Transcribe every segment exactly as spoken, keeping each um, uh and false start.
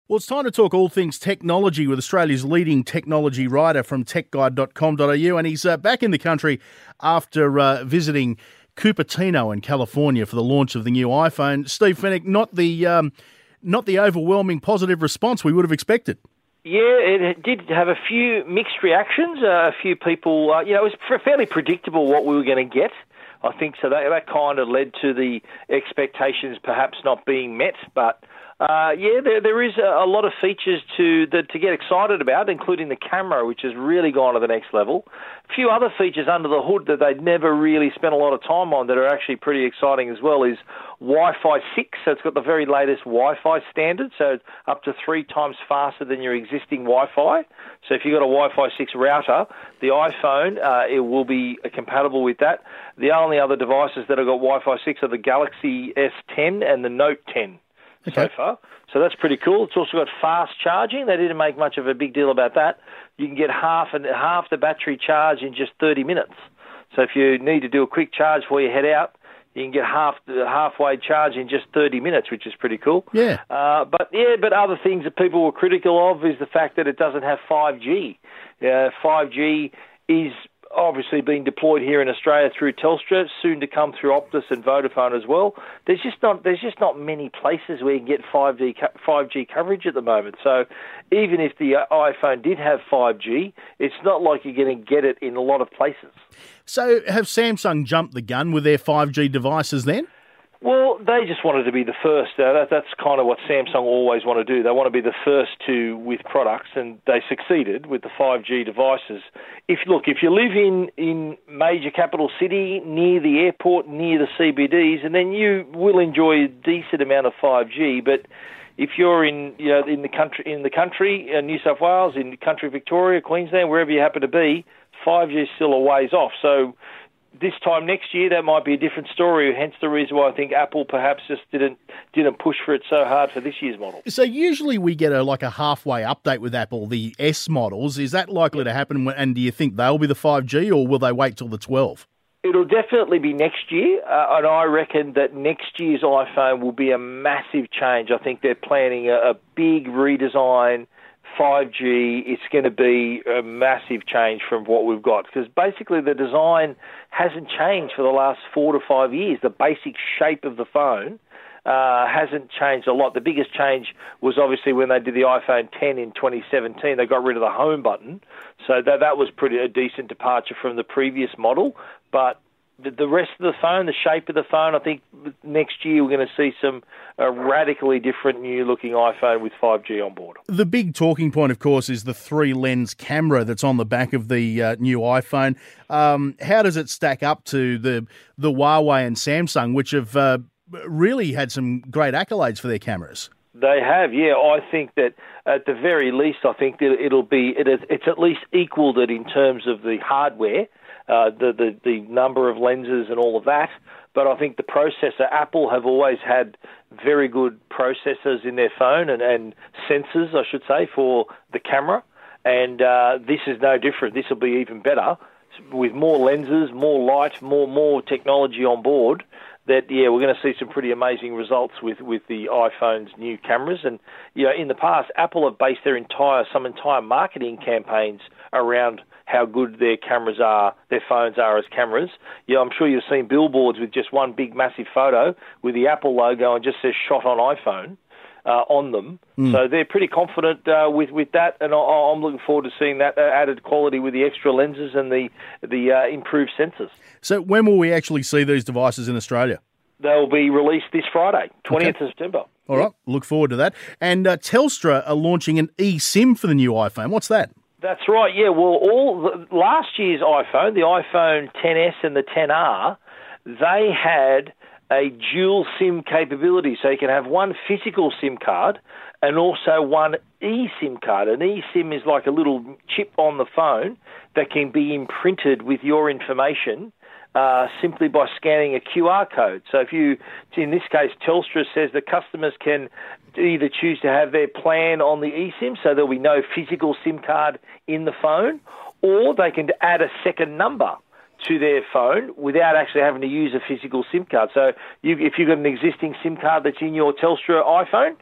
Well, it's time to talk all things technology with Australia's leading technology writer from tech guide dot com dot a u, and he's uh, back in the country after uh, visiting Cupertino in California for the launch of the new iPhone. Steve Fenech, not the um, not the overwhelming positive response we would have expected. Yeah, it did have a few mixed reactions. Uh, a few people, uh, you know, it was fairly predictable what we were going to get. I think so. That, that kind of led to the expectations perhaps not being met, but. Uh, yeah, there there is a, a lot of features to the, to get excited about, including the camera, which has really gone to the next level. A few other features under the hood that they'd never really spent a lot of time on that are actually pretty exciting as well is Wi-Fi six. So it's got the very latest Wi-Fi standard, so up to three times faster than your existing Wi-Fi. So if you've got a Wi-Fi six router, the iPhone, uh, it will be compatible with that. The only other devices that have got Wi-Fi six are the Galaxy S ten and the Note ten. Okay. So far. So that's pretty cool. It's also got fast charging. They didn't make much of a big deal about that. You can get half and half the battery charge in just thirty minutes. So if you need to do a quick charge before you head out, you can get half the halfway charge in just thirty minutes, which is pretty cool. Yeah. Uh, but yeah, but other things that people were critical of is the fact that it doesn't have five G. Uh, five G is obviously being deployed here in Australia through Telstra, soon to come through Optus and Vodafone as well. There's just not there's just not many places where you can get five G five G coverage at the moment. So even if the iPhone did have five G, it's not like you're going to get it in a lot of places. So have Samsung jumped the gun with their five G devices then? Well, they just wanted to be the first. Uh, that, that's kind of what Samsung always want to do. They want to be the first to with products, and they succeeded with the five G devices. If look, if you live in, in major capital city, near the airport, near the C B Ds, and then you will enjoy a decent amount of five G. But if you're in you know in the country in the country, uh, New South Wales, in country Victoria, Queensland, wherever you happen to be, five G is still a ways off. So this time next year, that might be a different story, hence the reason why I think Apple perhaps just didn't didn't push for it so hard for this year's model. So usually we get a like a halfway update with Apple, the S models. Is that likely to happen, and do you think they'll be the five G, or will they wait till the twelve? It'll definitely be next year, uh, and I reckon that next year's iPhone will be a massive change. I think they're planning a, a big redesign, five G. It's going to be a massive change from what we've got, because basically the design hasn't changed for the last four to five years. The basic shape of the phone uh, hasn't changed a lot. The biggest change was obviously when they did the iPhone ten in twenty seventeen. They got rid of the home button, so that that was pretty a decent departure from the previous model. But the rest of the phone, the shape of the phone, I think next year we're going to see some a radically different new-looking iPhone with five G on board. The big talking point, of course, is the three-lens camera that's on the back of the uh, new iPhone. Um, how does it stack up to the the Huawei and Samsung, which have uh, really had some great accolades for their cameras? They have, yeah. I think that at the very least, I think that it'll be it is, it's at least equalled it in terms of the hardware. Uh, the, the the number of lenses and all of that. But I think the processor, Apple have always had very good processors in their phone and, and sensors, I should say, for the camera. And uh, this is no different. This will be even better with more lenses, more light, more more technology on board. That, yeah, we're going to see some pretty amazing results with, with the iPhone's new cameras. And, you know, in the past, Apple have based their entire, some entire marketing campaigns around how good their cameras are, their phones are as cameras. Yeah, I'm sure you've seen billboards with just one big massive photo with the Apple logo and just says shot on iPhone uh, on them. Mm. So they're pretty confident uh, with, with that, and I, I'm looking forward to seeing that added quality with the extra lenses and the, the uh, improved sensors. So when will we actually see these devices in Australia? They'll be released this Friday, twentieth okay. of September. All right, look forward to that. And uh, Telstra are launching an eSIM for the new iPhone. What's that? That's right, yeah. Well, all the, last year's iPhone, the iPhone ten S and the ten R, they had a dual SIM capability. So you can have one physical SIM card and also one eSIM card. An eSIM is like a little chip on the phone that can be imprinted with your information uh, simply by scanning a Q R code. So if you, in this case, Telstra says that customers can either choose to have their plan on the eSIM, so there'll be no physical SIM card in the phone, or they can add a second number to their phone without actually having to use a physical SIM card. So you, if you've got an existing SIM card that's in your Telstra iPhone,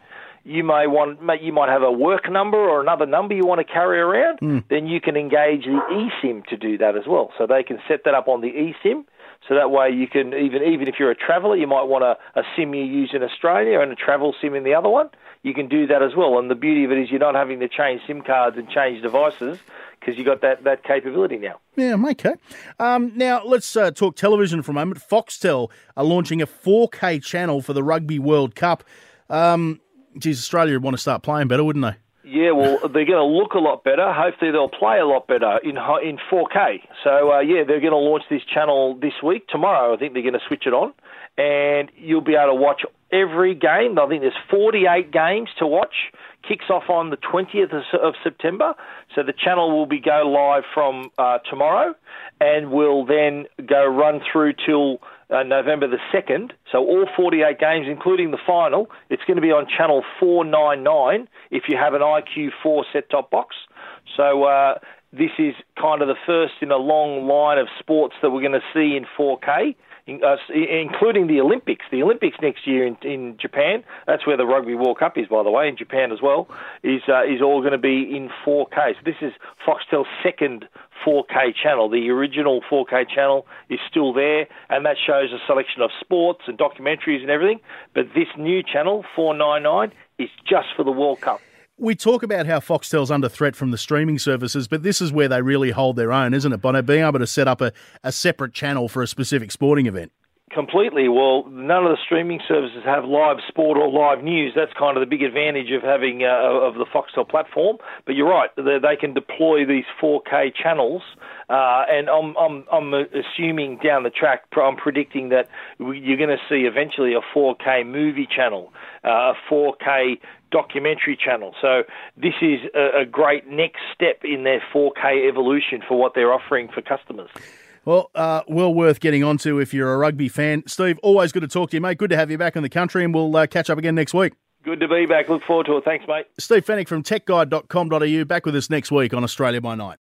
you may want, you might have a work number or another number you want to carry around, mm. then you can engage the eSIM to do that as well. So they can set that up on the eSIM. So that way you can, even even if you're a traveller, you might want a, a SIM you use in Australia and a travel SIM in the other one. You can do that as well. And the beauty of it is you're not having to change SIM cards and change devices because you've got that, that capability now. Yeah, okay. Um, now, let's uh, talk television for a moment. Foxtel are launching a four K channel for the Rugby World Cup. Um, geez, Australia would want to start playing better, wouldn't they? Yeah, well, they're going to look a lot better. Hopefully they'll play a lot better in in four K. So, uh, yeah, they're going to launch this channel this week. Tomorrow, I think they're going to switch it on. And you'll be able to watch every game. I think there's forty-eight games to watch. Kicks off on the twentieth of September. So the channel will be go live from uh, tomorrow and will then go run through till uh, November the second. So all forty-eight games, including the final, it's going to be on channel four ninety-nine if you have an I Q four set-top box. So uh, this is kind of the first in a long line of sports that we're going to see in four K. Uh, including the Olympics. The Olympics next year in, in Japan, that's where the Rugby World Cup is, by the way, in Japan as well, is uh, is all going to be in four K. So this is Foxtel's second four K channel. The original four K channel is still there, and that shows a selection of sports and documentaries and everything. But this new channel, four ninety-nine, is just for the World Cup. We talk about how Foxtel's under threat from the streaming services, but this is where they really hold their own, isn't it, Bono? Being able to set up a, a separate channel for a specific sporting event. Completely. Well, none of the streaming services have live sport or live news. That's kind of the big advantage of having uh, of the Foxtel platform. But you're right; they, they can deploy these four K channels, uh, and I'm I'm I'm assuming down the track, I'm predicting that you're going to see eventually a four K movie channel, uh, a four K documentary channel. So this is a, a great next step in their four K evolution for what they're offering for customers. Well, uh, well worth getting onto if you're a rugby fan. Steve, always good to talk to you, mate. Good to have you back in the country, and we'll uh, catch up again next week. Good to be back. Look forward to it. Thanks, mate. Steve Fenech from tech guide dot com dot a u, back with us next week on Australia by Night.